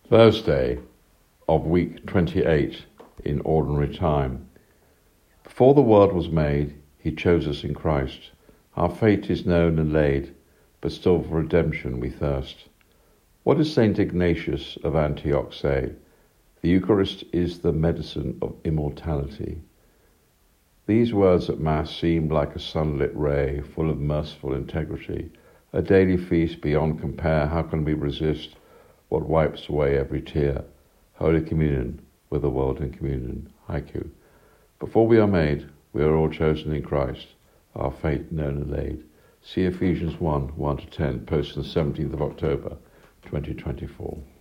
Thursday of week 28 in ordinary time. Before the world was made, he chose us in Christ. Our fate is known and laid, but still for redemption we thirst. What does St. Ignatius of Antioch say? The Eucharist is the medicine of immortality. These words at Mass seemed like a sunlit ray, full of merciful integrity. A daily feast beyond compare, how can we resist what wipes away every tear? Holy Communion with the world in communion. Haiku. Before we are made, we are all chosen in Christ, our fate known and laid. See Ephesians 1:1-10, posted on the 17th of October, 2024.